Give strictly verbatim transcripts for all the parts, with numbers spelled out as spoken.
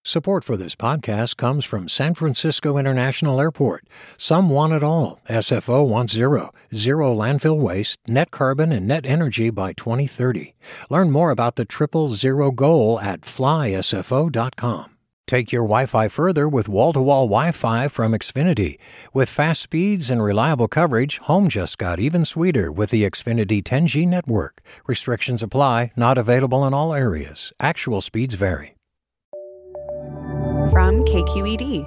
Support for this podcast comes from San Francisco International Airport. Some want it all. S F O wants zero. Zero landfill waste, net carbon, and net energy by twenty thirty. Learn more about the triple zero goal at fly S F O dot com. Take your Wi-Fi further with wall-to-wall Wi-Fi from Xfinity. With fast speeds and reliable coverage, home just got even sweeter with the Xfinity ten G network. Restrictions apply, not available in all areas. Actual speeds vary. From K Q E D.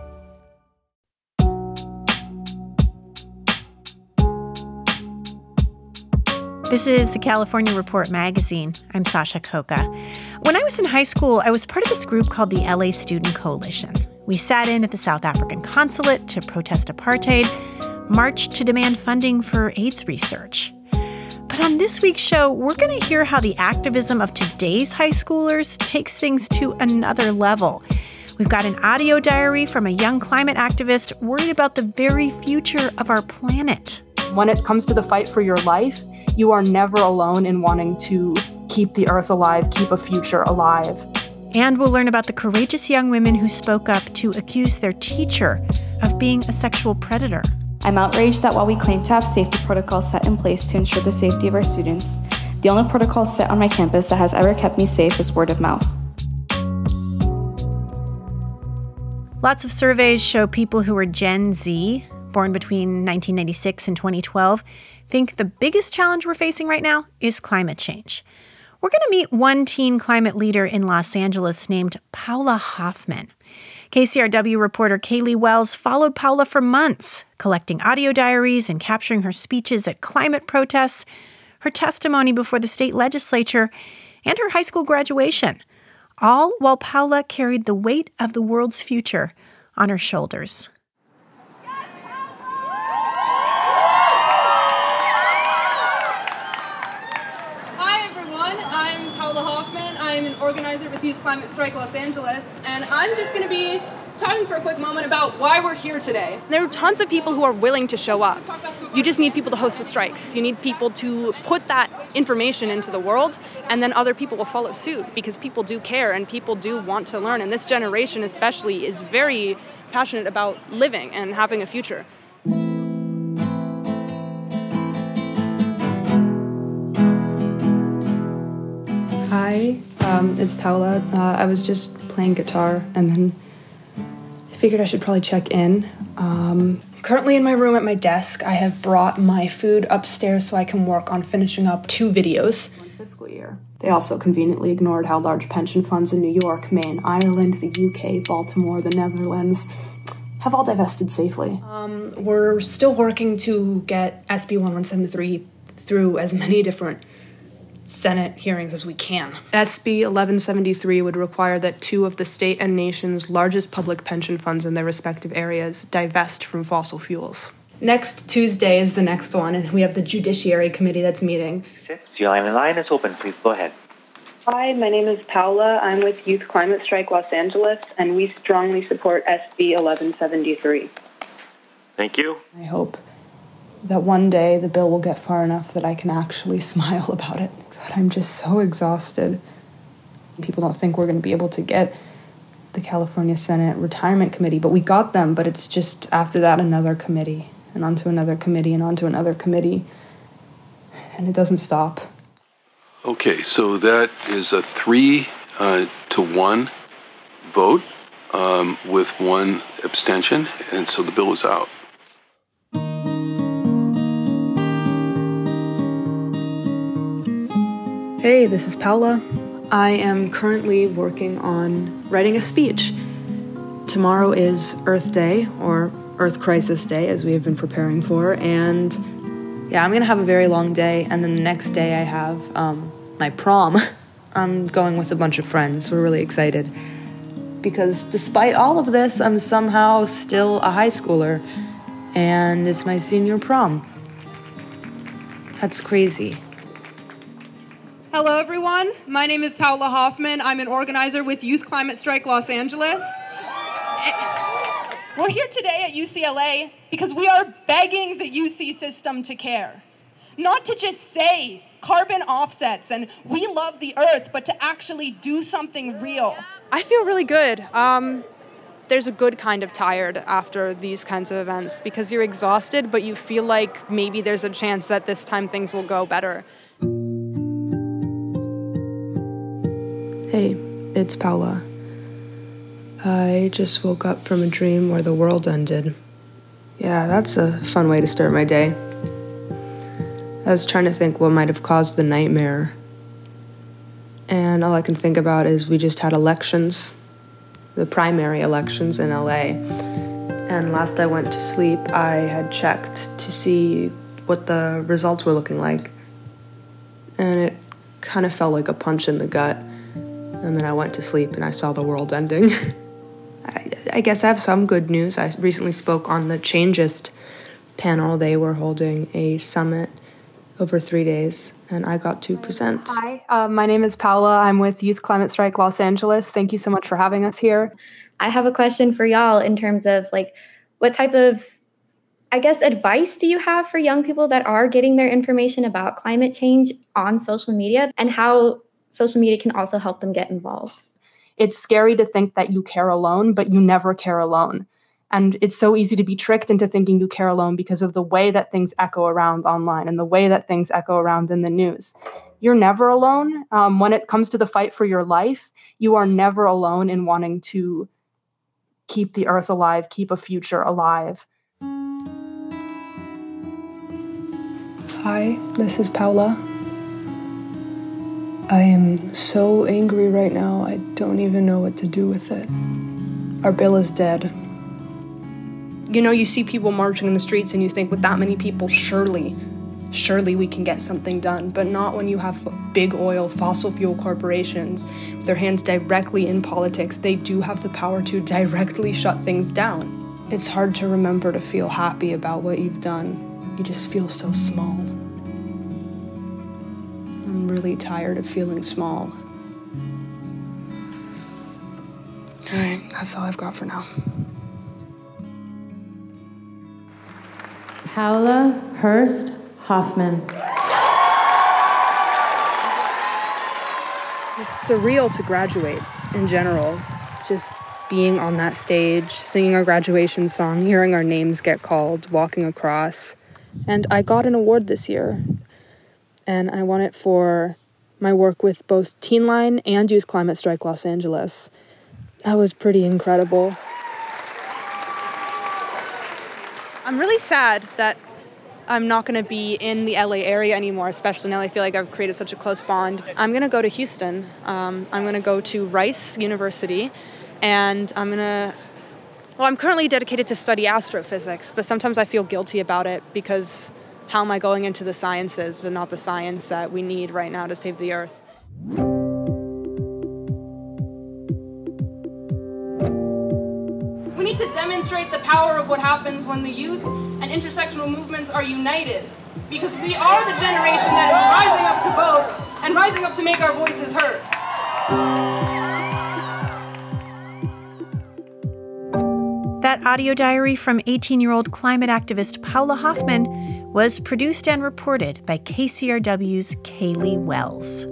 This is the California Report magazine. I'm Sasha Khokha. When I was in high school, I was part of this group called the L A Student Coalition. We sat in at the South African consulate to protest apartheid, marched to demand funding for AIDS research. But on this week's show, we're going to hear how the activism of today's high schoolers takes things to another level. We've got an audio diary from a young climate activist worried about the very future of our planet. When it comes to the fight for your life, you are never alone in wanting to keep the earth alive, keep a future alive. And we'll learn about the courageous young women who spoke up to accuse their teacher of being a sexual predator. I'm outraged that while we claim to have safety protocols set in place to ensure the safety of our students, the only protocol set on my campus that has ever kept me safe is word of mouth. Lots of surveys show people who are Gen Z, born between nineteen ninety-six and twenty twelve, think the biggest challenge we're facing right now is climate change. We're going to meet one teen climate leader in Los Angeles named Paula Hoffman. K C R W reporter Kaylee Wells followed Paula for months, collecting audio diaries and capturing her speeches at climate protests, her testimony before the state legislature, and her high school graduation, all while Paula carried the weight of the world's future on her shoulders. I'm an organizer with Youth Climate Strike Los Angeles, and I'm just going to be talking for a quick moment about why we're here today. There are tons of people who are willing to show up. You just need people to host the strikes. You need people to put that information into the world, and then other people will follow suit because people do care and people do want to learn. And this generation especially is very passionate about living and having a future. Hi, um, it's Paula. Uh, I was just playing guitar and then I figured I should probably check in. Um, currently in my room at my desk, I have brought my food upstairs so I can work on finishing up two videos. One fiscal year. They also conveniently ignored how large pension funds in New York, Maine, Ireland, the U K, Baltimore, the Netherlands have all divested safely. Um, we're still working to get S B eleven seventy-three through as many different Senate hearings as we can. S B eleven seventy-three would require that two of the state and nation's largest public pension funds in their respective areas divest from fossil fuels. Next Tuesday is the next one, and we have the Judiciary Committee that's meeting. Your line, line is open. Please go ahead. Hi, my name is Paula. I'm with Youth Climate Strike Los Angeles, and we strongly support S B eleven seventy-three. Thank you. I hope that one day the bill will get far enough that I can actually smile about it. But I'm just so exhausted. People don't think we're going to be able to get the California Senate Retirement Committee, but we got them, but it's just after that another committee, and onto another committee, and onto another committee, and it doesn't stop. Okay, so that is a three uh, to one vote um, with one abstention, and so the bill is out. Hey, this is Paula. I am currently working on writing a speech. Tomorrow is Earth Day, or Earth Crisis Day, as we have been preparing for, and yeah, I'm going to have a very long day, and then the next day I have um, my prom. I'm going with a bunch of friends. We're really excited. Because despite all of this, I'm somehow still a high schooler, and it's my senior prom. That's crazy. Hello, everyone. My name is Paula Hoffman. I'm an organizer with Youth Climate Strike Los Angeles. We're here today at U C L A because we are begging the U C system to care. Not to just say carbon offsets, and we love the earth, but to actually do something real. I feel really good. Um, there's a good kind of tired after these kinds of events because you're exhausted, but you feel like maybe there's a chance that this time things will go better. Hey, it's Paula. I just woke up from a dream where the world ended. Yeah, that's a fun way to start my day. I was trying to think what might have caused the nightmare. And all I can think about is we just had elections, the primary elections in L A. And last I went to sleep, I had checked to see what the results were looking like. And it kind of felt like a punch in the gut. And then I went to sleep and I saw the world ending. I, I guess I have some good news. I recently spoke on the Changeist panel. They were holding a summit over three days, and I got to present. Hi, uh, my name is Paula. I'm with Youth Climate Strike Los Angeles. Thank you so much for having us here. I have a question for y'all in terms of like, what type of, I guess, advice do you have for young people that are getting their information about climate change on social media, and how social media can also help them get involved? It's scary to think that you care alone, but you never care alone. And it's so easy to be tricked into thinking you care alone because of the way that things echo around online and the way that things echo around in the news. You're never alone. Um, when it comes to the fight for your life, you are never alone in wanting to keep the earth alive, keep a future alive. Hi, this is Paula. I am so angry right now, I don't even know what to do with it. Our bill is dead. You know, you see people marching in the streets and you think, with that many people, surely, surely we can get something done. But not when you have big oil, fossil fuel corporations with their hands directly in politics. They do have the power to directly shut things down. It's hard to remember to feel happy about what you've done. You just feel so small. I'm really tired of feeling small. All right, that's all I've got for now. Paula Hurst Hoffman. It's surreal to graduate in general. Just being on that stage, singing our graduation song, hearing our names get called, walking across. And I got an award this year. And I won it for my work with both Teen Line and Youth Climate Strike Los Angeles. That was pretty incredible. I'm really sad that I'm not going to be in the L A area anymore, especially now I feel like I've created such a close bond. I'm going to go to Houston. Um, I'm going to go to Rice University, and I'm going to... Well, I'm currently dedicated to study astrophysics, but sometimes I feel guilty about it because how am I going into the sciences, but not the science that we need right now to save the Earth? We need to demonstrate the power of what happens when the youth and intersectional movements are united, because we are the generation that is rising up to vote and rising up to make our voices heard. That audio diary from eighteen-year-old climate activist Paula Hoffman was produced and reported by K C R W's Kaylee Wells.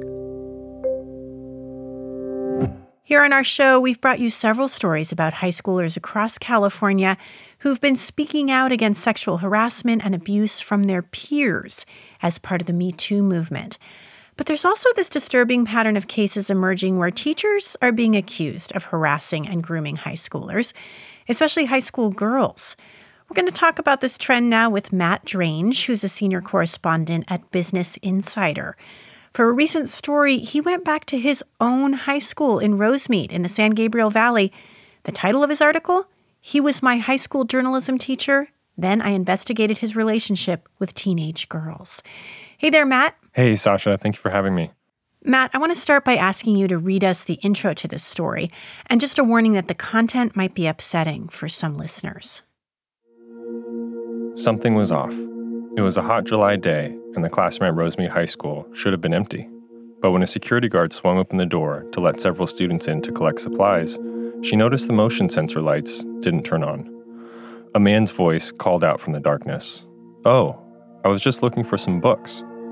Here on our show, we've brought you several stories about high schoolers across California who've been speaking out against sexual harassment and abuse from their peers as part of the Me Too movement. But there's also this disturbing pattern of cases emerging where teachers are being accused of harassing and grooming high schoolers, especially high school girls. We're going to talk about this trend now with Matt Drange, who's a senior correspondent at Business Insider. For a recent story, he went back to his own high school in Rosemead in the San Gabriel Valley. The title of his article? He was my high school journalism teacher. Then I investigated his relationship with teenage girls. Hey there, Matt. Hey, Sasha. Thank you for having me. Matt, I want to start by asking you to read us the intro to this story, and just a warning that the content might be upsetting for some listeners. Something was off. It was a hot July day, and the classroom at Rosemead High School should have been empty. But when a security guard swung open the door to let several students in to collect supplies, she noticed the motion sensor lights didn't turn on. A man's voice called out from the darkness. "Oh, I was just looking for some books."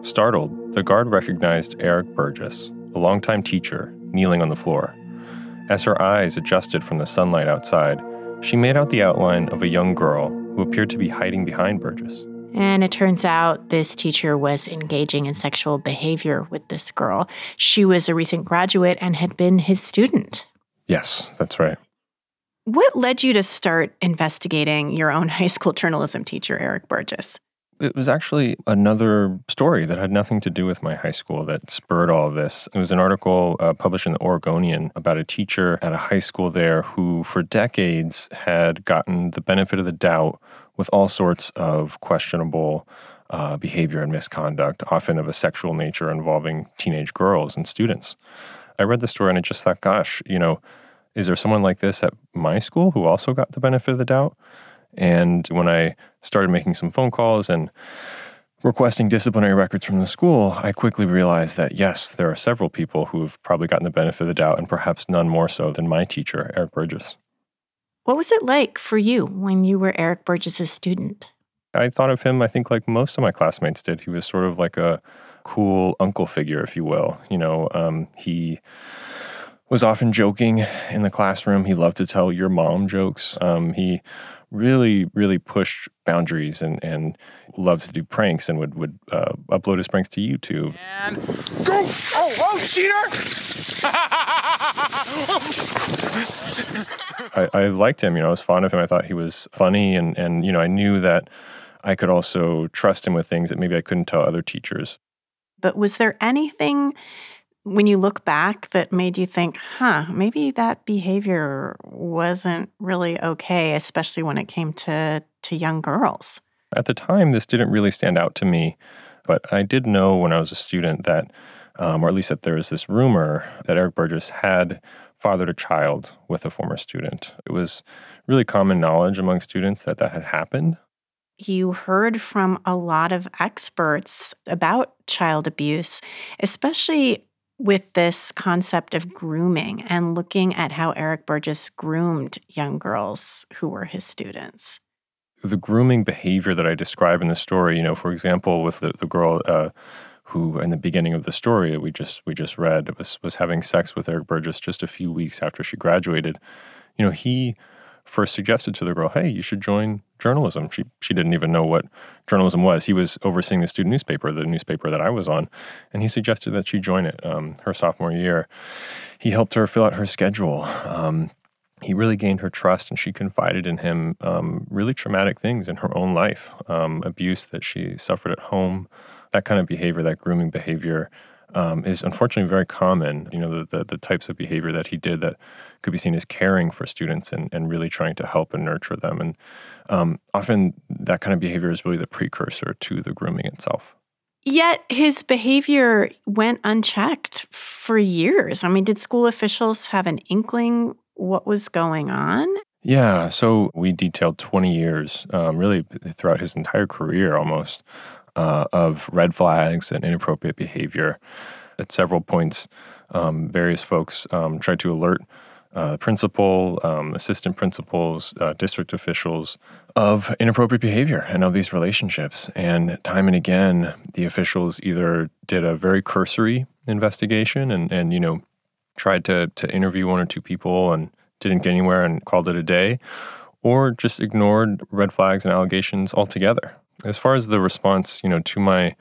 Startled, the guard recognized Eric Burgess, a longtime teacher, kneeling on the floor. As her eyes adjusted from the sunlight outside, she made out the outline of a young girl who appeared to be hiding behind Burgess. And it turns out this teacher was engaging in sexual behavior with this girl. She was a recent graduate and had been his student. Yes, that's right. What led you to start investigating your own high school journalism teacher, Eric Burgess? It was actually another story that had nothing to do with my high school that spurred all of this. It was an article uh, published in the Oregonian about a teacher at a high school there who, for decades, had gotten the benefit of the doubt with all sorts of questionable uh, behavior and misconduct, often of a sexual nature involving teenage girls and students. I read the story and I just thought, gosh, you know, is there someone like this at my school who also got the benefit of the doubt? And when I started making some phone calls and requesting disciplinary records from the school, I quickly realized that, yes, there are several people who have probably gotten the benefit of the doubt, and perhaps none more so than my teacher, Eric Burgess. What was it like for you when you were Eric Burgess's student? I thought of him, I think, like most of my classmates did. He was sort of like a cool uncle figure, if you will. You know, um, he was often joking in the classroom. He loved to tell your mom jokes. Um, he really, really pushed boundaries and, and loved to do pranks and would, would uh, upload his pranks to YouTube. And go! Oh, oh, cheater! I, I liked him, you know, I was fond of him. I thought he was funny and, and, you know, I knew that I could also trust him with things that maybe I couldn't tell other teachers. But was there anything when you look back that made you think, huh, maybe that behavior wasn't really okay, especially when it came to, to young girls? At the time, this didn't really stand out to me, but I did know when I was a student that, um, or at least that there was this rumor that Eric Burgess had fathered a child with a former student. It was really common knowledge among students that that had happened. You heard from a lot of experts about child abuse, especially with this concept of grooming and looking at how Eric Burgess groomed young girls who were his students. The grooming behavior that I describe in the story, you know, for example, with the, the girl uh, who, in the beginning of the story that we just we just read, was was having sex with Eric Burgess just a few weeks after she graduated. You know, he first suggested to the girl, "Hey, you should join journalism." She she didn't even know what journalism was. He was overseeing the student newspaper, the newspaper that I was on, and he suggested that she join it um, her sophomore year. He helped her fill out her schedule. Um, he really gained her trust, and she confided in him um, really traumatic things in her own life, um, abuse that she suffered at home, that kind of behavior, that grooming behavior. Um, is unfortunately very common. You know, the, the the types of behavior that he did that could be seen as caring for students and, and really trying to help and nurture them. And um, often that kind of behavior is really the precursor to the grooming itself. Yet his behavior went unchecked for years. I mean, did school officials have an inkling what was going on? Yeah, so we detailed twenty years, um, really throughout his entire career almost, Uh, of red flags and inappropriate behavior. At several points, um, various folks um, tried to alert uh, the principal, um, assistant principals, uh, district officials of inappropriate behavior and of these relationships. And time and again, the officials either did a very cursory investigation and, and you know, tried to, to interview one or two people and didn't get anywhere and called it a day, or just ignored red flags and allegations altogether. As far as the response, you know, to my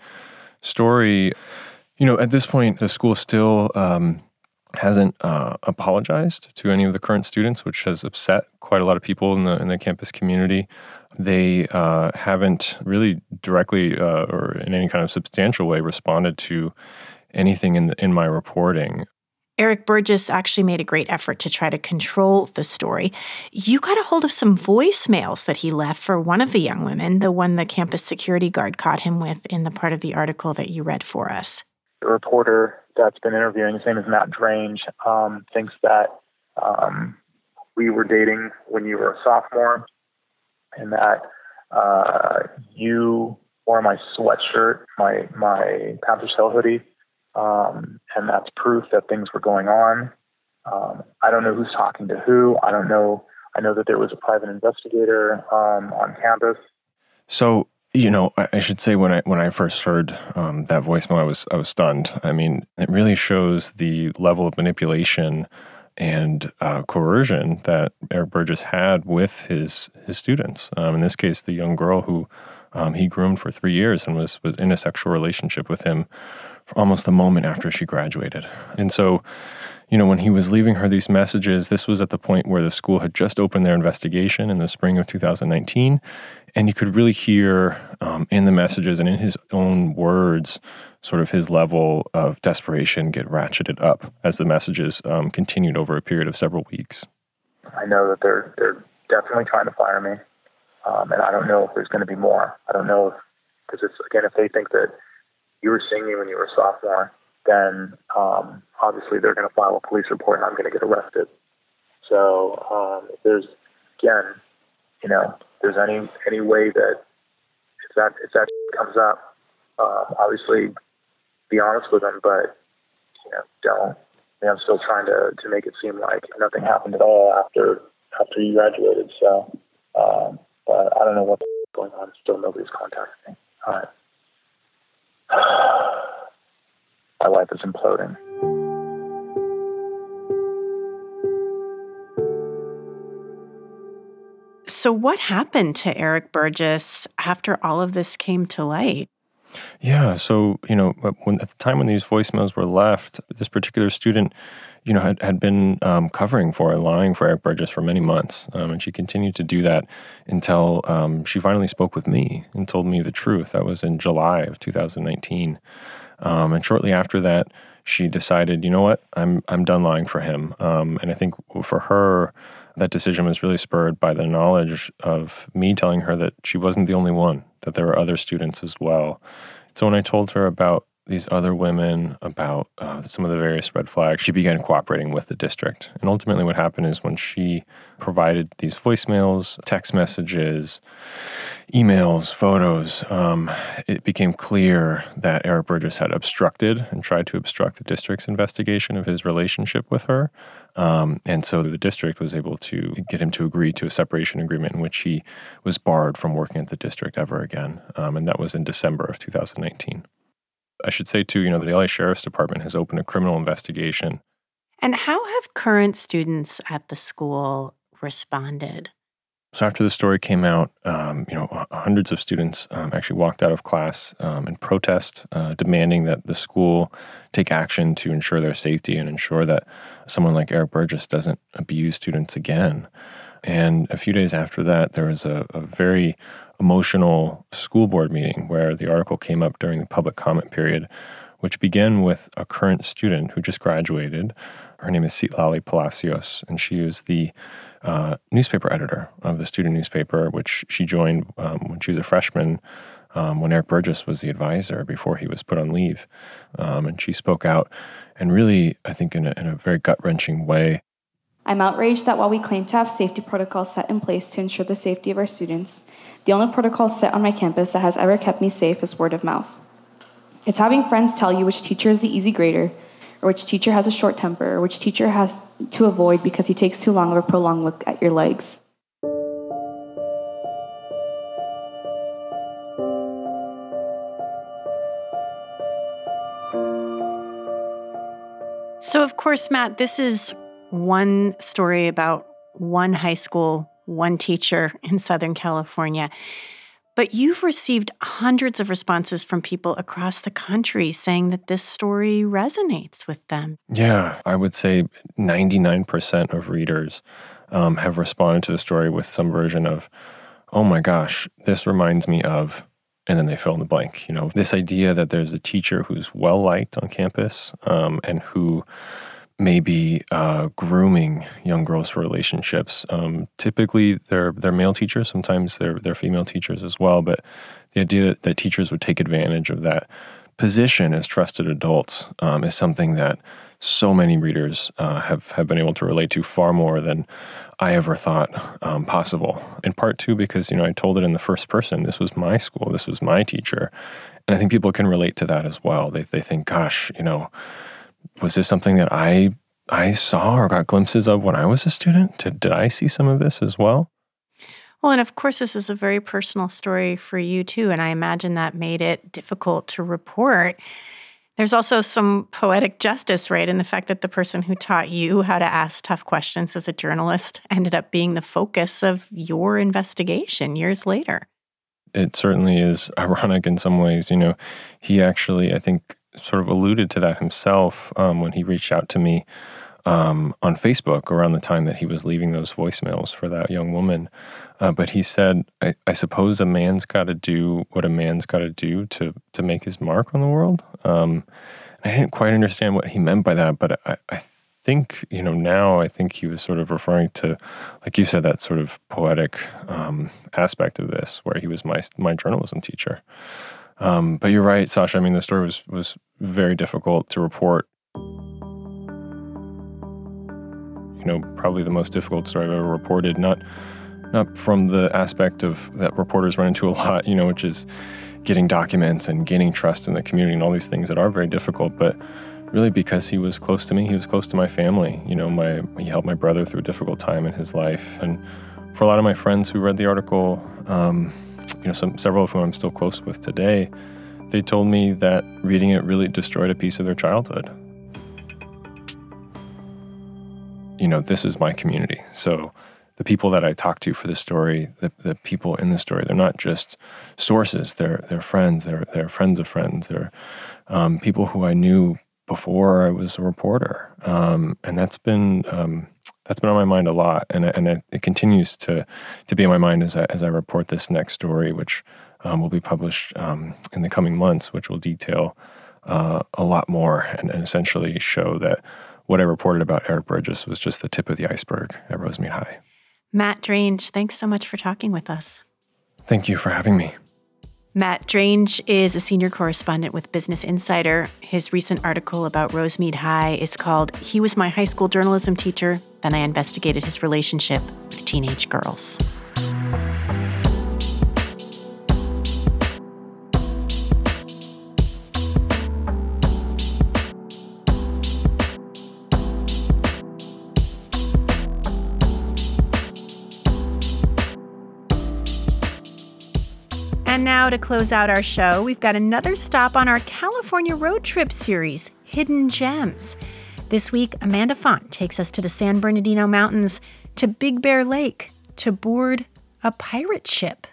story, you know, at this point, the school still um, hasn't uh, apologized to any of the current students, which has upset quite a lot of people in the in the campus community. They uh, haven't really directly uh, or in any kind of substantial way responded to anything in the, in my reporting. Eric Burgess actually made a great effort to try to control the story. You got a hold of some voicemails that he left for one of the young women, the one the campus security guard caught him with in the part of the article that you read for us. The reporter that's been interviewing, his name is Matt Drange, um, thinks that um, we were dating when you were a sophomore and that uh, you wore my sweatshirt, my, my Panthers Hill hoodie, Um, and that's proof that things were going on. Um, I don't know who's talking to who. I don't know. I know that there was a private investigator um, on campus. So You know, I should say when I when I first heard um, that voicemail, I was I was stunned. I mean, it really shows the level of manipulation and uh, coercion that Eric Burgess had with his his students. Um, in this case, the young girl who um, he groomed for three years and was was in a sexual relationship with him for almost a moment after she graduated. And so, you know, when he was leaving her these messages, this was at the point where the school had just opened their investigation in the spring of two thousand nineteen. And you could really hear um, in the messages and in his own words, sort of his level of desperation get ratcheted up as the messages um, continued over a period of several weeks. I know that they're they're definitely trying to fire me, um, and I don't know if there's going to be more. I don't know if, because it's, again, if they think that you were seeing me when you were a sophomore, then um, obviously they're going to file a police report and I'm going to get arrested. So um, if there's, again, you know, there's any any way that if that if that comes up, um, obviously be honest with them, but you know, don't. I mean, I'm still trying to, to make it seem like nothing happened at all after after you graduated. So, um, but I don't know what's going on. Still, nobody's contacting me. All right. My life is imploding. So what happened to Eric Burgess after all of this came to light? Yeah, so, you know, when, at the time when these voicemails were left, this particular student, you know, had, had been um, covering for and lying for Eric Burgess for many months. Um, and she continued to do that until um, she finally spoke with me and told me the truth. That was in July of two thousand nineteen. Um, and shortly after that, she decided, you know what, I'm I'm done lying for him. Um, and I think for her, that decision was really spurred by the knowledge of me telling her that she wasn't the only one, that there were other students as well. So when I told her about these other women, about uh, some of the various red flags, she began cooperating with the district. And ultimately what happened is when she provided these voicemails, text messages, emails, photos, um, it became clear that Eric Burgess had obstructed and tried to obstruct the district's investigation of his relationship with her. Um, and so the district was able to get him to agree to a separation agreement in which he was barred from working at the district ever again. Um, and that was in December of two thousand nineteen. I should say, too, you know, the L A Sheriff's Department has opened a criminal investigation. And how have current students at the school responded? So after the story came out, um, you know, hundreds of students um, actually walked out of class um, in protest, uh, demanding that the school take action to ensure their safety and ensure that someone like Eric Burgess doesn't abuse students again. And a few days after that, there was a, a very emotional school board meeting where the article came up during the public comment period, which began with a current student who just graduated. Her name is Citlali Palacios, and she is the uh, newspaper editor of the student newspaper, which she joined um, when she was a freshman, um, when Eric Burgess was the advisor before he was put on leave. Um, and she spoke out, and really, I think in a, in a very gut-wrenching way. I'm outraged that while we claim to have safety protocols set in place to ensure the safety of our students, the only protocol set on my campus that has ever kept me safe is word of mouth. It's having friends tell you which teacher is the easy grader, or which teacher has a short temper, or which teacher has to avoid because he takes too long of a prolonged look at your legs. So, of course, Matt, this is one story about one high school, one teacher in Southern California. But you've received hundreds of responses from people across the country saying that this story resonates with them. Yeah, I would say ninety-nine percent of readers um, have responded to the story with some version of, oh my gosh, this reminds me of, and then they fill in the blank. You know, this idea that there's a teacher who's well-liked on campus um, and who maybe uh, grooming young girls for relationships. Um, typically, they're they're male teachers. Sometimes they're they're female teachers as well. But the idea that, that teachers would take advantage of that position as trusted adults um, is something that so many readers uh, have have been able to relate to far more than I ever thought um, possible. In part too, because you know I told it in the first person. This was my school. This was my teacher, and I think people can relate to that as well. They they think, gosh, you know. Was this something that I I saw or got glimpses of when I was a student? Did, did I see some of this as well? Well, and of course, this is a very personal story for you, too, and I imagine that made it difficult to report. There's also some poetic justice, right, in the fact that the person who taught you how to ask tough questions as a journalist ended up being the focus of your investigation years later. It certainly is ironic in some ways. You know, he actually, I think, sort of alluded to that himself um, when he reached out to me um, on Facebook around the time that he was leaving those voicemails for that young woman. Uh, but he said, I, I suppose a man's got to do what a man's got to do to to make his mark on the world. Um, I didn't quite understand what he meant by that, but I, I think, you know, now I think he was sort of referring to, like you said, that sort of poetic um, aspect of this, where he was my my journalism teacher. Um, but you're right, Sasha. I mean, the story was was very difficult to report. You know, probably the most difficult story I've ever reported, not not from the aspect of that reporters run into a lot, you know, which is getting documents and gaining trust in the community and all these things that are very difficult, but really because he was close to me, he was close to my family. You know, my he helped my brother through a difficult time in his life. And for a lot of my friends who read the article, um, you know, some several of whom I'm still close with today, they told me that reading it really destroyed a piece of their childhood. You know, this is my community. So the people that I talk to for the story, the, the people in the story, they're not just sources. They're they're friends. They're they're friends of friends. They're um, people who I knew before I was a reporter, um, and that's been um, that's been on my mind a lot, and and it, it continues to to be on my mind as I as I report this next story, which um, will be published um, in the coming months, which will detail uh, a lot more and, and essentially show that what I reported about Eric Burgess was just the tip of the iceberg at Rosemead High. Matt Drange, thanks so much for talking with us. Thank you for having me. Matt Drange is a senior correspondent with Business Insider. His recent article about Rosemead High is called "He Was My High School Journalism Teacher, Then I Investigated His Relationship with Teenage Girls." And now to close out our show, we've got another stop on our California road trip series, Hidden Gems. This week, Amanda Font takes us to the San Bernardino Mountains, to Big Bear Lake, to board a pirate ship.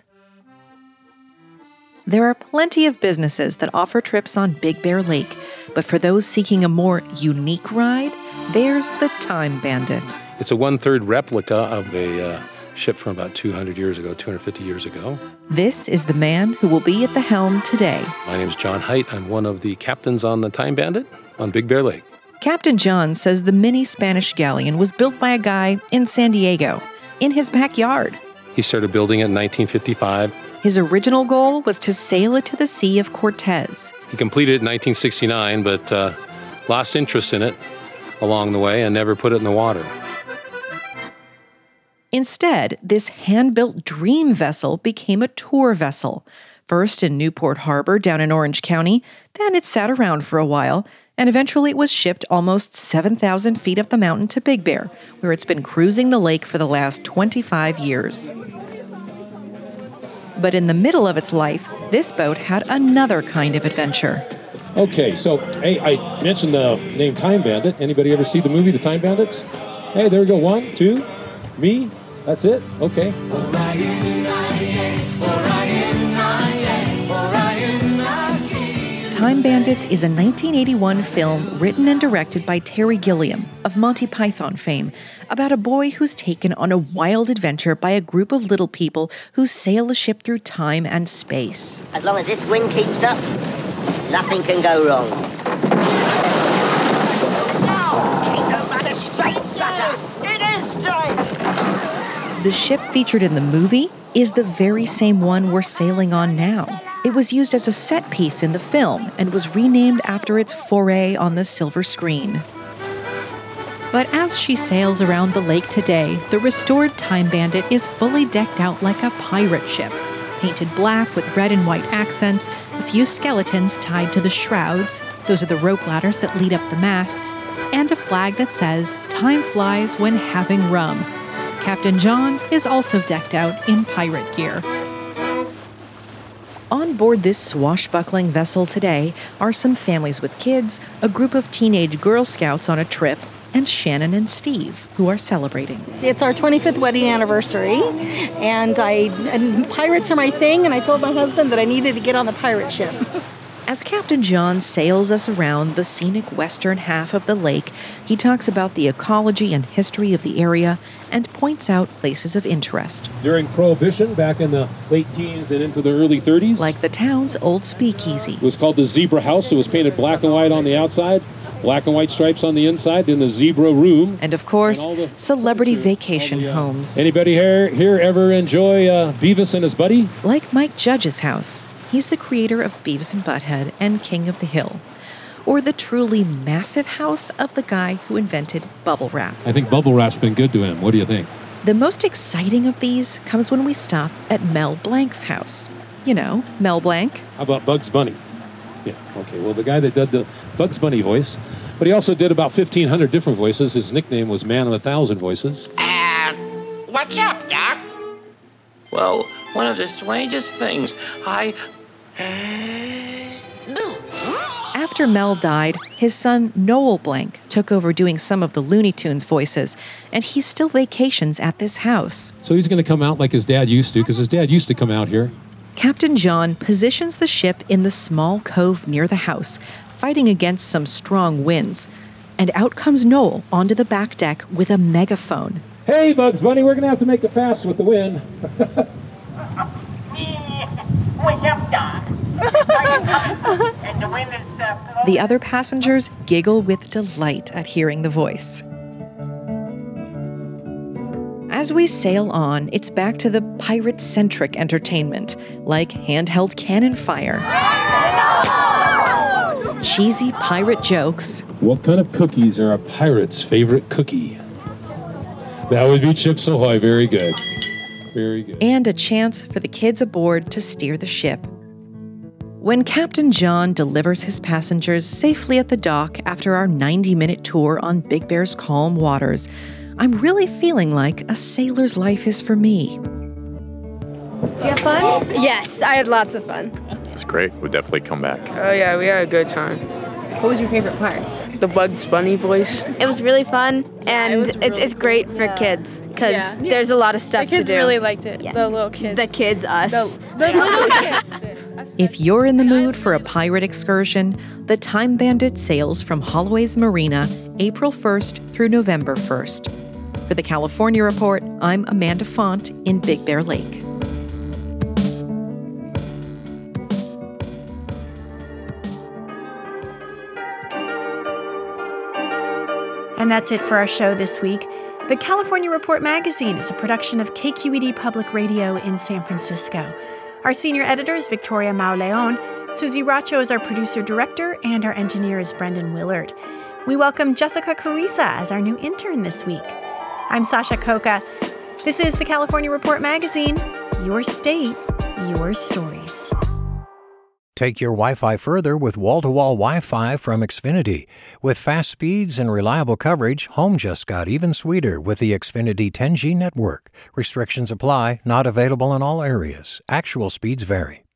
There are plenty of businesses that offer trips on Big Bear Lake, but for those seeking a more unique ride, there's the Time Bandit. It's a one-third replica of a uh, ship from about two hundred years ago, two hundred fifty years ago. This is the man who will be at the helm today. My name is John Haidt. I'm one of the captains on the Time Bandit on Big Bear Lake. Captain John says the mini Spanish galleon was built by a guy in San Diego, in his backyard. He started building it in nineteen fifty-five. His original goal was to sail it to the Sea of Cortez. He completed it in nineteen sixty-nine, but uh, lost interest in it along the way and never put it in the water. Instead, this hand-built dream vessel became a tour vessel, first in Newport Harbor down in Orange County, then it sat around for a while, and eventually it was shipped almost seven thousand feet up the mountain to Big Bear, where it's been cruising the lake for the last twenty-five years. But in the middle of its life, this boat had another kind of adventure. Okay, so, hey, I mentioned the name Time Bandit. Anybody ever see the movie The Time Bandits? Hey, there we go. One, two, me. That's it? Okay. Time Bandits is a nineteen eighty-one film written and directed by Terry Gilliam of Monty Python fame about a boy who's taken on a wild adventure by a group of little people who sail a ship through time and space. As long as this wind keeps up, nothing can go wrong. Ain't no matter straight, Strutter. It is straight. The ship featured in the movie is the very same one we're sailing on now. It was used as a set piece in the film and was renamed after its foray on the silver screen. But as she sails around the lake today, the restored Time Bandit is fully decked out like a pirate ship. Painted black with red and white accents, a few skeletons tied to the shrouds, those are the rope ladders that lead up the masts, and a flag that says, "Time flies when having rum." Captain John is also decked out in pirate gear. On board this swashbuckling vessel today are some families with kids, a group of teenage Girl Scouts on a trip, and Shannon and Steve, who are celebrating. It's our twenty-fifth wedding anniversary, and I and pirates are my thing, and I told my husband that I needed to get on the pirate ship. As Captain John sails us around the scenic western half of the lake, he talks about the ecology and history of the area and points out places of interest. During Prohibition, back in the late teens and into the early thirties. Like the town's old speakeasy. It was called the Zebra House. It was painted black and white on the outside, black and white stripes on the inside, in the Zebra Room. And of course, and celebrity vacation the, uh, homes. Anybody here, here ever enjoy uh, Beavis and his buddy? Like Mike Judge's house. He's the creator of Beavis and Butthead and King of the Hill. Or the truly massive house of the guy who invented bubble wrap. I think bubble wrap's been good to him. What do you think? The most exciting of these comes when we stop at Mel Blanc's house. You know, Mel Blanc. How about Bugs Bunny? Yeah, okay, well, the guy that did the Bugs Bunny voice, but he also did about fifteen hundred different voices. His nickname was Man of a Thousand Voices. Uh, what's up, Doc? Well, one of the strangest things I... After Mel died, his son Noel Blanc took over doing some of the Looney Tunes voices, and he still vacations at this house. So he's going to come out like his dad used to, because his dad used to come out here. Captain John positions the ship in the small cove near the house, fighting against some strong winds. And out comes Noel onto the back deck with a megaphone. Hey, Bugs Bunny, we're going to have to make it fast with the wind. What's up, Doc? And the wind is, uh, the other passengers giggle with delight at hearing the voice. As we sail on, it's back to the pirate-centric entertainment, like handheld cannon fire, cheesy pirate jokes. What kind of cookies are a pirate's favorite cookie? That would be Chips Ahoy. Very good. Very good. And a chance for the kids aboard to steer the ship. When Captain John delivers his passengers safely at the dock after our ninety-minute tour on Big Bear's calm waters, I'm really feeling like a sailor's life is for me. Did you have fun? Yes, I had lots of fun. It's great. We'll definitely come back. Oh yeah, we had a good time. What was your favorite part? The Bugs Bunny voice. It was really fun, and it was it's really it's great cool. for Yeah. kids because Yeah. there's a lot of stuff The kids to do. really liked it. Yeah. The little kids. The kids, us. The, the little kids did. If you're in the mood for a pirate excursion, the Time Bandit sails from Holloway's Marina April first through November first. For the California Report, I'm Amanda Font in Big Bear Lake. And that's it for our show this week. The California Report magazine is a production of K Q E D Public Radio in San Francisco. Our senior editor is Victoria Mauleon. Susie Racho is our producer-director, and our engineer is Brendan Willard. We welcome Jessica Carissa as our new intern this week. I'm Sasha Coca. This is the California Report magazine. Your state, your stories. Take your Wi-Fi further with wall-to-wall Wi-Fi from Xfinity. With fast speeds and reliable coverage, home just got even sweeter with the Xfinity ten G network. Restrictions apply, not available in all areas. Actual speeds vary.